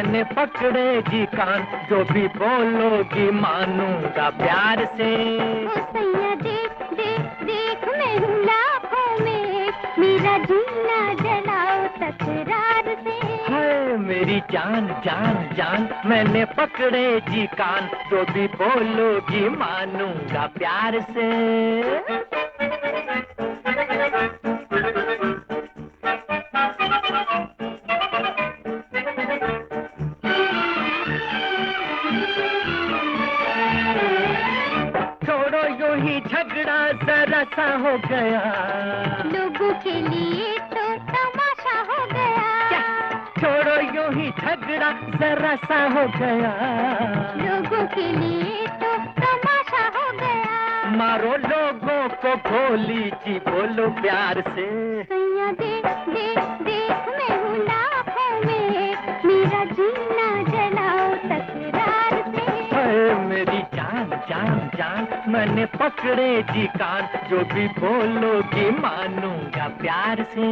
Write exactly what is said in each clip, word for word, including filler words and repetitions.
मैंने पकड़े जी कान, जो भी बोलोगी मानूंगा प्यार से। ओ सैया देख देख देख मैं हूँ लाखों में, मेरा जीना जलाओ तकरार से। हाय मेरी जान जान जान, मैंने पकड़े जी कान, जो भी बोलोगी मानूंगा प्यार से। छोड़ो यूं ही झगड़ा जरा सा हो गया, लोगों के लिए तो तमाशा हो गया। छोड़ो यूं ही झगड़ा जरा सा हो गया, लोगों के लिए तो तमाशा हो गया। मारो लोगों को गोली जी बोलो प्यार से। सैया देख देख देख मैं हूँ लाखों में, मेरा जीना जलाओ तकरार से। हाय मेरी जान जान जान, मैंने पकड़े जी कान, जो भी बोलोगी मानूंगा प्यार से।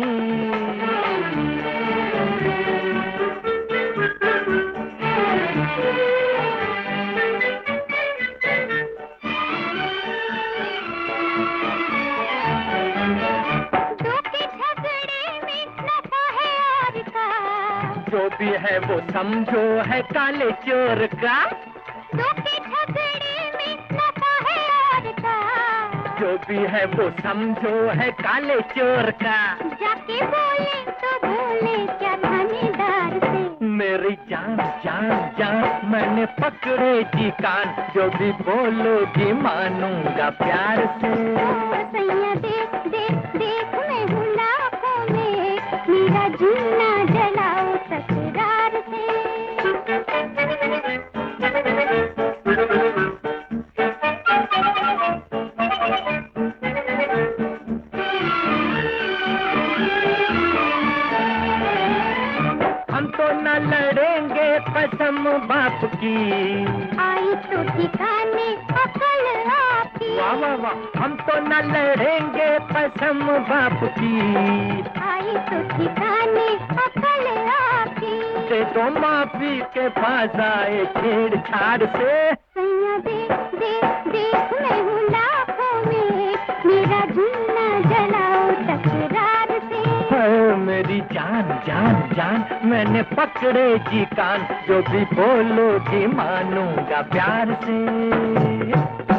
जो भी है वो समझो है काले चोर का, दो के झगड़े में नफा है और का। जो भी है वो समझो है काले चोर का। जाके बोले तो बोले क्या थानेदार से। मेरी जान जान जान, मैंने पकड़े जी कान, जो भी बोलोगी मानूंगा प्यार से। ओ सैया देख देख देख मैं हूँ लाखों में, मेरा जीना जलाओ तकरार से। हम तो न लड़ेंगे कसम बाप की, आई तो ठिकाने अकल आपकी। वाह वाह वाह, हम तो न लड़ेंगे कसम बाप की, आई तो ठिकाने अकल आपकी। से तो माफी के पास आए छेड़छाड़ से। सैया देख देख देख मैं हूँ लाखों में, मेरा जीना जलाओ तकरार से। हाय मेरी जान जान जान, मैंने पकड़े जी कान, जो भी बोलोगी मानूंगा प्यार से।